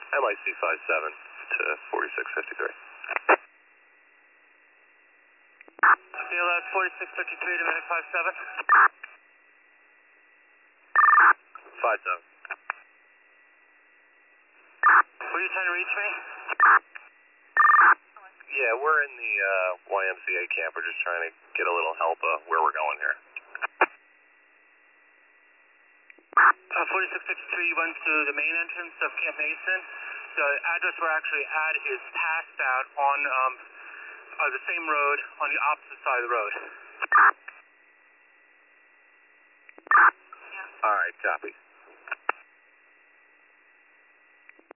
MIC 57 to 4653. CLS 4653 to minute 57. 57. Were you trying to reach me? Yeah, we're in the YMCA camp. We're just trying to get a little help where we're going here. 4653 went to the main entrance of Camp Mason. The address we're actually at is past that on the same road on the opposite side of the road. All right, copy.